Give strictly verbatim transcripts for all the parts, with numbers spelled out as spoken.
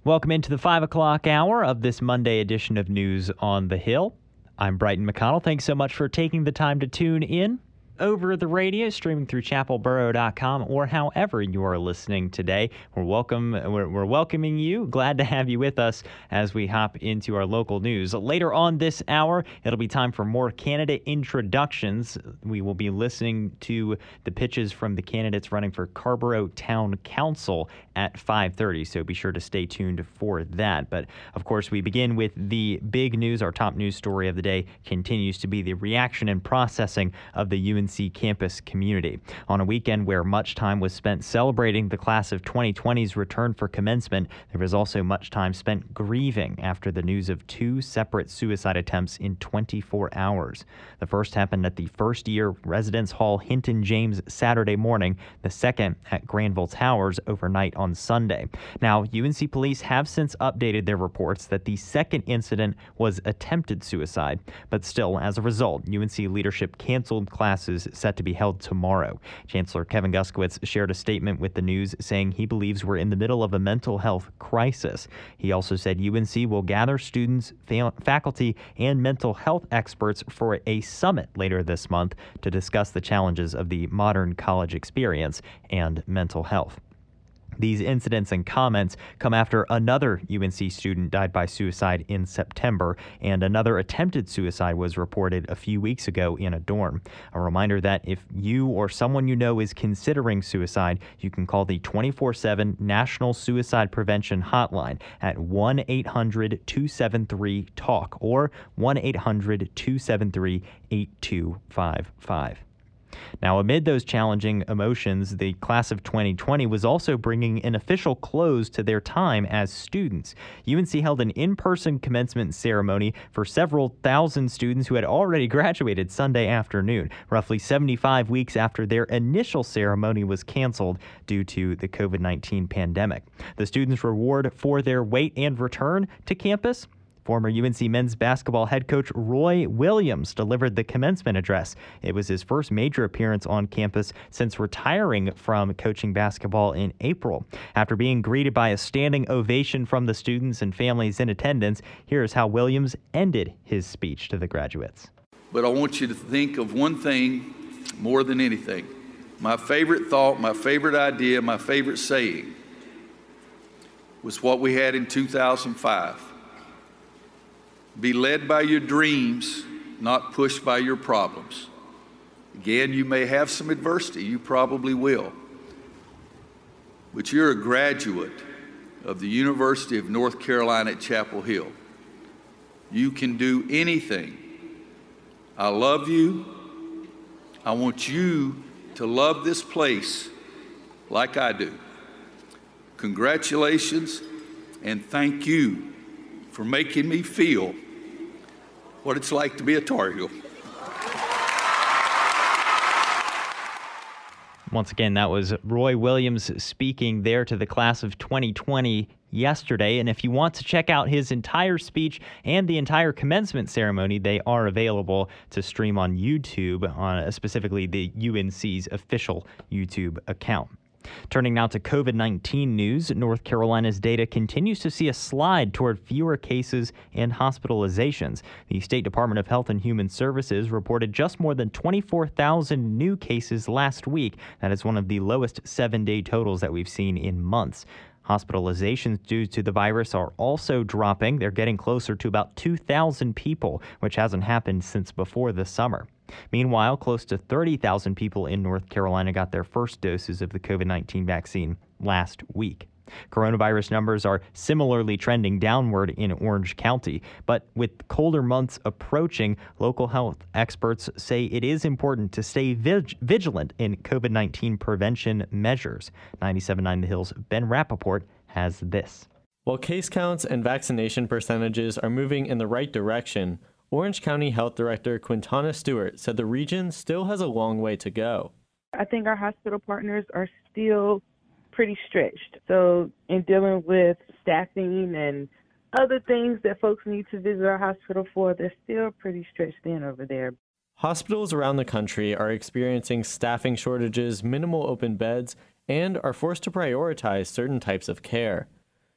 Welcome into the five o'clock hour of this Monday edition of News on the Hill. I'm Brighton McConnell. Thanks so much for taking the time to tune in over the radio, streaming through chapel borough dot com, or however you are listening today. We're welcome. We're, we're welcoming you. Glad to have you with us as we hop into our local news. Later on this hour, it'll be time for more candidate introductions. We will be listening to the pitches from the candidates running for Carrboro Town Council at five thirty, so be sure to stay tuned for that. But of course, we begin with the big news. Our top news story of the day continues to be the reaction and processing of the U N C campus community. On a weekend where much time was spent celebrating the class of twenty twenty's return for commencement, there was also much time spent grieving after the news of two separate suicide attempts in twenty-four hours. The first happened at the first-year Residence Hall Hinton James Saturday morning, the second at Granville Towers overnight on Sunday. Now, U N C police have since updated their reports that the second incident was attempted suicide, but still, as a result, U N C leadership canceled classes set to be held tomorrow. Chancellor Kevin Guskiewicz shared a statement with the news saying he believes we're in the middle of a mental health crisis. He also said U N C will gather students, fa- faculty, and mental health experts for a summit later this month to discuss the challenges of the modern college experience and mental health. These incidents and comments come after another U N C student died by suicide in September, and another attempted suicide was reported a few weeks ago in a dorm. A reminder that if you or someone you know is considering suicide, you can call the twenty-four seven National Suicide Prevention Hotline at one eight hundred two seven three talk or one eight hundred two seven three eight two five five. Now, amid those challenging emotions, the class of twenty twenty was also bringing an official close to their time as students. U N C held an in-person commencement ceremony for several thousand students who had already graduated Sunday afternoon, roughly seventy-five weeks after their initial ceremony was canceled due to the covid nineteen pandemic. The students' reward for their wait and return to campus? Former U N C men's basketball head coach Roy Williams delivered the commencement address. It was his first major appearance on campus since retiring from coaching basketball in April. After being greeted by a standing ovation from the students and families in attendance, here's how Williams ended his speech to the graduates. But I want you to think of one thing more than anything. My favorite thought, my favorite idea, my favorite saying was what we had in two thousand five. Be led by your dreams, not pushed by your problems. Again, you may have some adversity, you probably will. But you're a graduate of the University of North Carolina at Chapel Hill. You can do anything. I love you. I want you to love this place like I do. Congratulations and thank you for making me feel what it's like to be a Tar Heel. Once again, that was Roy Williams speaking there to the class of twenty twenty yesterday. And if you want to check out his entire speech and the entire commencement ceremony, they are available to stream on YouTube, on specifically the U N C's official YouTube account. Turning now to covid nineteen news, North Carolina's data continues to see a slide toward fewer cases and hospitalizations. The State Department of Health and Human Services reported just more than twenty-four thousand new cases last week. That is one of the lowest seven-day totals that we've seen in months. Hospitalizations due to the virus are also dropping. They're getting closer to about two thousand people, which hasn't happened since before the summer. Meanwhile, close to thirty thousand people in North Carolina got their first doses of the covid nineteen vaccine last week. Coronavirus numbers are similarly trending downward in Orange County, but with colder months approaching, local health experts say it is important to stay vig- vigilant in covid nineteen prevention measures. ninety-seven point nine The Hill's Ben Rappaport has this. While case counts and vaccination percentages are moving in the right direction, Orange County Health Director Quintana Stewart said the region still has a long way to go. I think our hospital partners are still pretty stretched. So in dealing with staffing and other things that folks need to visit our hospital for, they're still pretty stretched thin over there. Hospitals around the country are experiencing staffing shortages, minimal open beds, and are forced to prioritize certain types of care.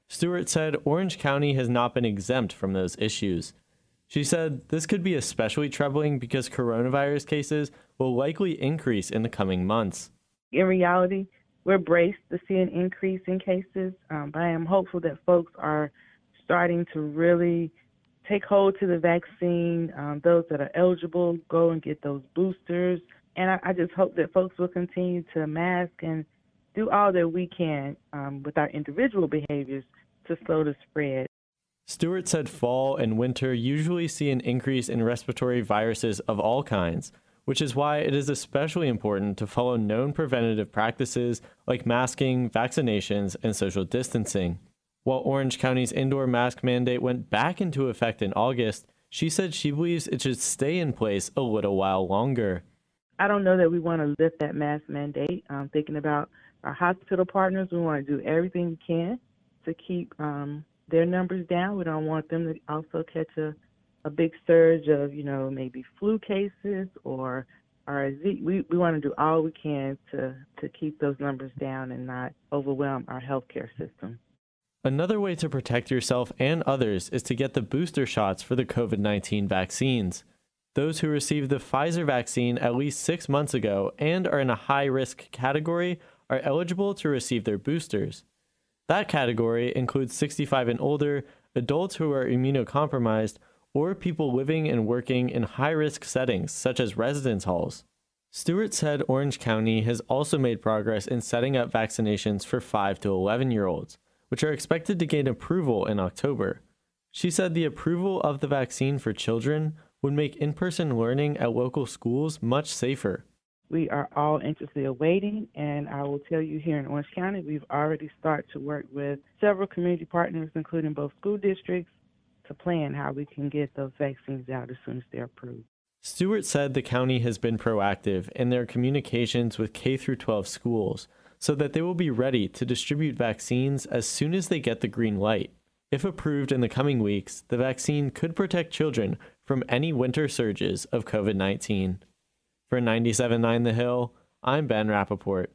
Stewart said Orange County has not been exempt from those issues. She said this could be especially troubling because coronavirus cases will likely increase in the coming months. In reality, we're braced to see an increase in cases, um, but I am hopeful that folks are starting to really take hold to the vaccine. Um, those that are eligible, go and get those boosters. And I, I just hope that folks will continue to mask and do all that we can um, with our individual behaviors to slow the spread. Stewart said fall and winter usually see an increase in respiratory viruses of all kinds, which is why it is especially important to follow known preventative practices like masking, vaccinations, and social distancing. While Orange County's indoor mask mandate went back into effect in August, she said she believes it should stay in place a little while longer. I don't know that we want to lift that mask mandate. I'm thinking about our hospital partners. We want to do everything we can to keep um, their numbers down. We don't want them to also catch a, a big surge of, you know, maybe flu cases or R S V. We, we want to do all we can to, to keep those numbers down and not overwhelm our healthcare system. Another way to protect yourself and others is to get the booster shots for the COVID nineteen vaccines. Those who received the Pfizer vaccine at least six months ago and are in a high-risk category are eligible to receive their boosters. That category includes sixty-five and older, adults who are immunocompromised, or people living and working in high-risk settings such as residence halls. Stewart said Orange County has also made progress in setting up vaccinations for five to eleven-year-olds, which are expected to gain approval in October. She said the approval of the vaccine for children would make in-person learning at local schools much safer. We are all anxiously awaiting, and I will tell you here in Orange County, we've already started to work with several community partners, including both school districts, to plan how we can get those vaccines out as soon as they're approved. Stewart said the county has been proactive in their communications with K through twelve schools so that they will be ready to distribute vaccines as soon as they get the green light. If approved in the coming weeks, the vaccine could protect children from any winter surges of COVID nineteen. For ninety-seven point nine The Hill, I'm Ben Rappaport.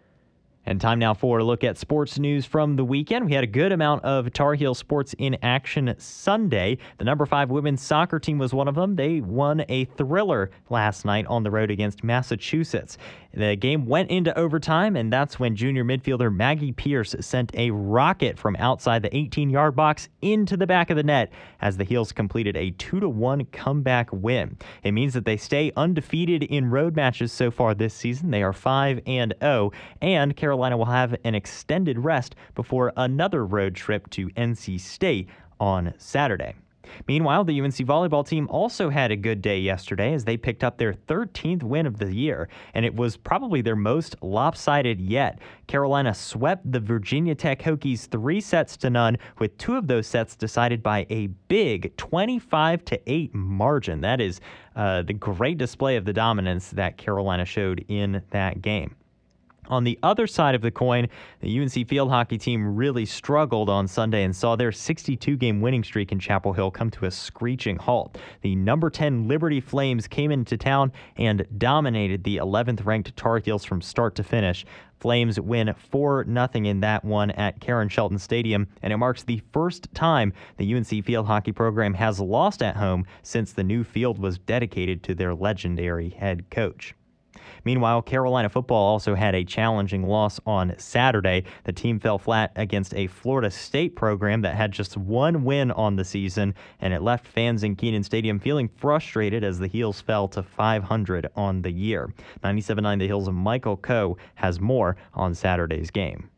And time now for a look at sports news from the weekend. We had a good amount of Tar Heel sports in action Sunday. The number five women's soccer team was one of them. They won a thriller last night on the road against Massachusetts. The game went into overtime, and that's when junior midfielder Maggie Pierce sent a rocket from outside the eighteen-yard box into the back of the net as the Heels completed a two to one comeback win. It means that they stay undefeated in road matches so far this season. They are five and oh, and Carolina will have an extended rest before another road trip to N C State on Saturday. Meanwhile, the U N C volleyball team also had a good day yesterday as they picked up their thirteenth win of the year, and it was probably their most lopsided yet. Carolina swept the Virginia Tech Hokies three sets to none, with two of those sets decided by a big twenty-five to eight margin. That is uh, the great display of the dominance that Carolina showed in that game. On the other side of the coin, the U N C field hockey team really struggled on Sunday and saw their sixty-two game winning streak in Chapel Hill come to a screeching halt. The number ten Liberty Flames came into town and dominated the eleventh ranked Tar Heels from start to finish. Flames win four nothing in that one at Karen Shelton Stadium, and it marks the first time the U N C field hockey program has lost at home since the new field was dedicated to their legendary head coach. Meanwhile, Carolina football also had a challenging loss on Saturday. The team fell flat against a Florida State program that had just one win on the season, and it left fans in Kenan Stadium feeling frustrated as the Heels fell to five hundred on the year. ninety-seven point nine The Hill's Michael Coe has more on Saturday's game.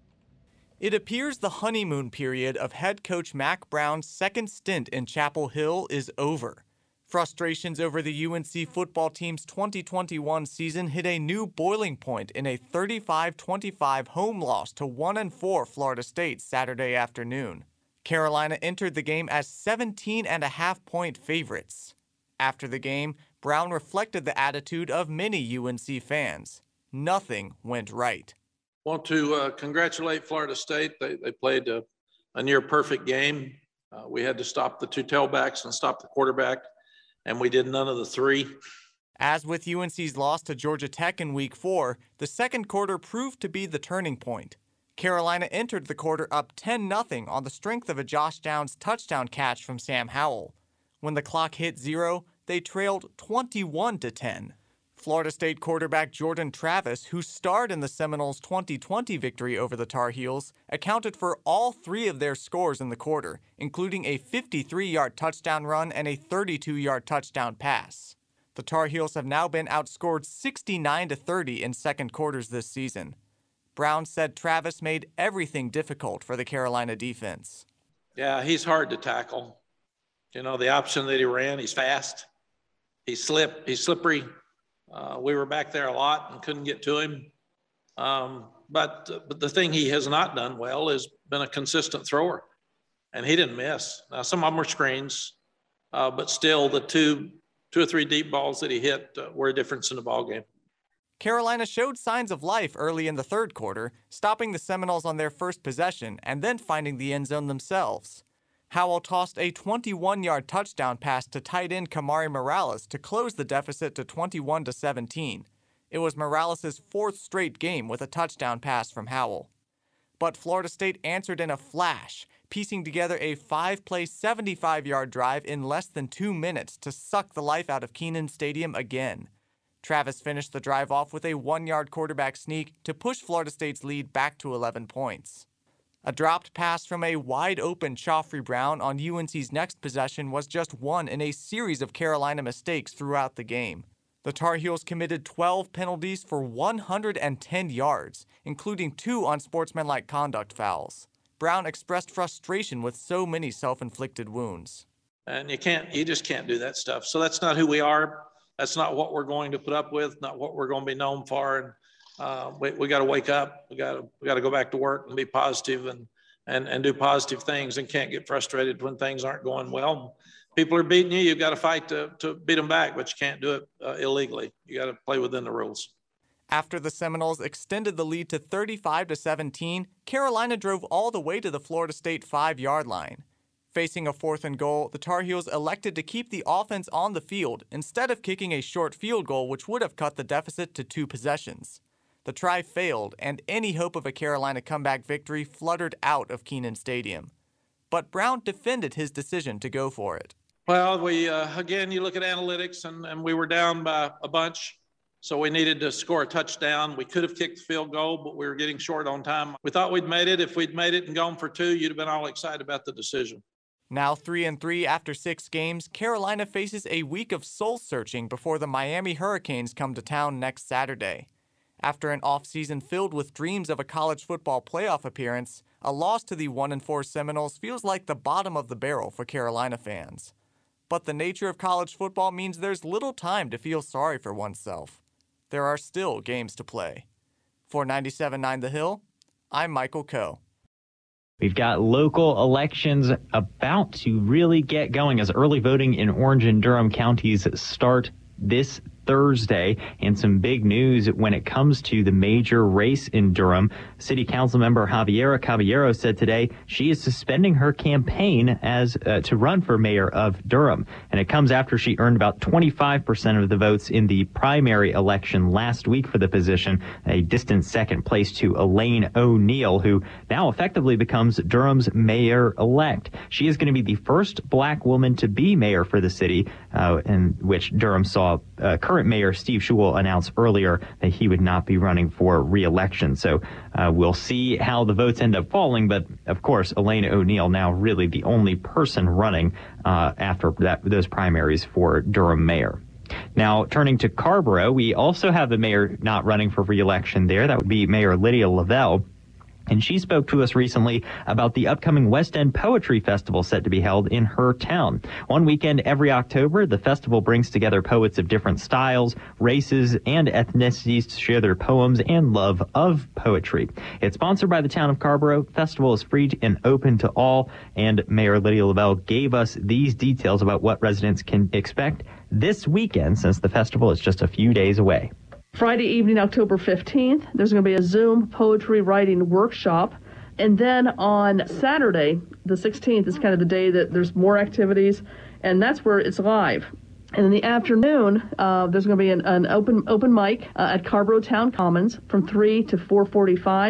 It appears the honeymoon period of head coach Mack Brown's second stint in Chapel Hill is over. Frustrations over the U N C football team's twenty twenty-one season hit a new boiling point in a thirty-five twenty-five home loss to one and four Florida State Saturday afternoon. Carolina entered the game as seventeen and a half point favorites. After the game, Brown reflected the attitude of many U N C fans. Nothing went right. Want to uh, congratulate Florida State. They, they played a, a near perfect game. Uh, we had to stop the two tailbacks and stop the quarterback, and we did none of the three. As with U N C's loss to Georgia Tech in week four, the second quarter proved to be the turning point. Carolina entered the quarter up ten nothing on the strength of a Josh Downs touchdown catch from Sam Howell. When the clock hit zero, they trailed twenty-one to ten. Florida State quarterback Jordan Travis, who starred in the Seminoles' twenty twenty victory over the Tar Heels, accounted for all three of their scores in the quarter, including a fifty-three-yard touchdown run and a thirty-two-yard touchdown pass. The Tar Heels have now been outscored sixty-nine to thirty in second quarters this season. Brown said Travis made everything difficult for the Carolina defense. Yeah, he's hard to tackle. You know, the option that he ran, he's fast. He's slip, he's slippery. Uh, we were back there a lot and couldn't get to him. Um, but, uh, but the thing he has not done well is been a consistent thrower. And he didn't miss. Now, some of them were screens, uh, but still the two, two or three deep balls that he hit uh, were a difference in the ball game. Carolina showed signs of life early in the third quarter, stopping the Seminoles on their first possession and then finding the end zone themselves. Howell tossed a twenty-one-yard touchdown pass to tight end Kamari Morales to close the deficit to twenty-one to seventeen. It was Morales' fourth straight game with a touchdown pass from Howell. But Florida State answered in a flash, piecing together a five-play, seventy-five-yard drive in less than two minutes to suck the life out of Kenan Stadium again. Travis finished the drive off with a one-yard quarterback sneak to push Florida State's lead back to eleven points. A dropped pass from a wide-open Joffrey Brown on U N C's next possession was just one in a series of Carolina mistakes throughout the game. The Tar Heels committed twelve penalties for one hundred ten yards, including two unsportsmanlike conduct fouls. Brown expressed frustration with so many self-inflicted wounds. And you can't, you just can't do that stuff. So that's not who we are. That's not what we're going to put up with, not what we're going to be known for. And uh, we, we got to wake up. We got to, we got to go back to work and be positive and, and, and do positive things, and can't get frustrated when things aren't going well. People are beating you. You've got to fight to, to beat them back, but you can't do it uh, illegally. You got to play within the rules. After the Seminoles extended the lead to thirty-five to seventeen, Carolina drove all the way to the Florida State five-yard line. Facing a fourth and goal, the Tar Heels elected to keep the offense on the field instead of kicking a short field goal, which would have cut the deficit to two possessions. The try failed, and any hope of a Carolina comeback victory fluttered out of Kenan Stadium. But Brown defended his decision to go for it. Well, we uh, again, you look at analytics, and, and we were down by a bunch, so we needed to score a touchdown. We could have kicked the field goal, but we were getting short on time. We thought we'd made it. If we'd made it and gone for two, you'd have been all excited about the decision. Now three and three after six games, Carolina faces a week of soul-searching before the Miami Hurricanes come to town next Saturday. After an offseason filled with dreams of a college football playoff appearance, a loss to the one and four Seminoles feels like the bottom of the barrel for Carolina fans. But the nature of college football means there's little time to feel sorry for oneself. There are still games to play. For ninety-seven point nine The Hill, I'm Michael Coe. We've got local elections about to really get going as early voting in Orange and Durham counties start this Thursday, and some big news when it comes to the major race in Durham. City Council member Javiera Caballero said today she is suspending her campaign as uh, to run for mayor of Durham, and it comes after she earned about twenty-five percent of the votes in the primary election last week for the position, a distant second place to Elaine O'Neill, who now effectively becomes Durham's mayor-elect. She is going to be the first black woman to be mayor for the city, uh, in which Durham saw uh, current Mayor Steve Schewel announced earlier that he would not be running for re-election. So uh, we'll see how the votes end up falling. But of course, Elaine O'Neill now really the only person running uh, after that, those primaries for Durham mayor. Now, turning to Carrboro, we also have the mayor not running for re-election there. That would be Mayor Lydia Lavelle. And she spoke to us recently about the upcoming West End Poetry Festival set to be held in her town. One weekend every October, the festival brings together poets of different styles, races, and ethnicities to share their poems and love of poetry. It's sponsored by the town of Carrboro. The festival is free and open to all, and Mayor Lydia Lavelle gave us these details about what residents can expect this weekend, since the festival is just a few days away. Friday evening, October fifteenth, there's going to be a Zoom poetry writing workshop. And then on Saturday, the sixteenth, is kind of the day that there's more activities, and that's where it's live. And in the afternoon, uh, there's going to be an, an open open mic uh, at Carrboro Town Commons from three to four forty-five.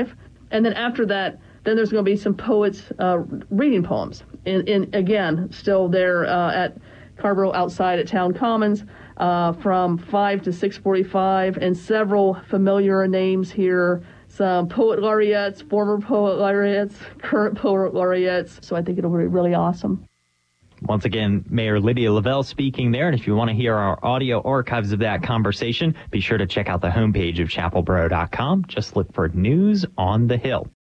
And then after that, then there's going to be some poets uh, reading poems. In, in again, still there uh, at Carrboro outside at Town Commons uh, from five to six forty-five, and several familiar names here. Some poet laureates, former poet laureates, current poet laureates. So I think it'll be really awesome. Once again, Mayor Lydia Lavelle speaking there. And if you want to hear our audio archives of that conversation, be sure to check out the homepage of chapel borough dot com. Just look for News on the Hill.